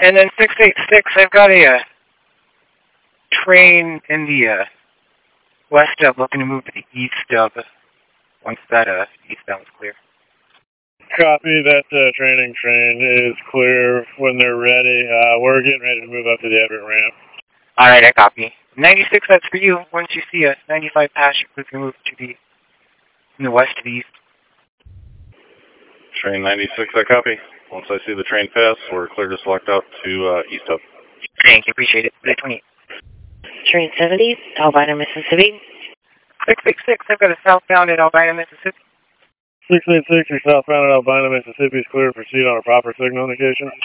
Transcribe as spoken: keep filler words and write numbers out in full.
And then six eight six, I've got a uh, train in the uh, west of looking to move to the east of once that uh, eastbound's clear. Copy. That uh, training train is clear when they're ready. Uh, we're getting ready to move up to the Everett ramp. All right, I copy. ninety-six, that's for you. Once you see a ninety-five pass, you can move to the in the west to the east. Train ninety-six, I copy. Once I see the train pass, we're clear to select out to uh, east of. Thank you, appreciate it. twenty-eight. Train seventy, Albina, Mississippi. six eight six, I've got a southbound at Albina, Mississippi. six eight six, you're southbound at Albina, Mississippi is clear to proceed on a proper signal indication.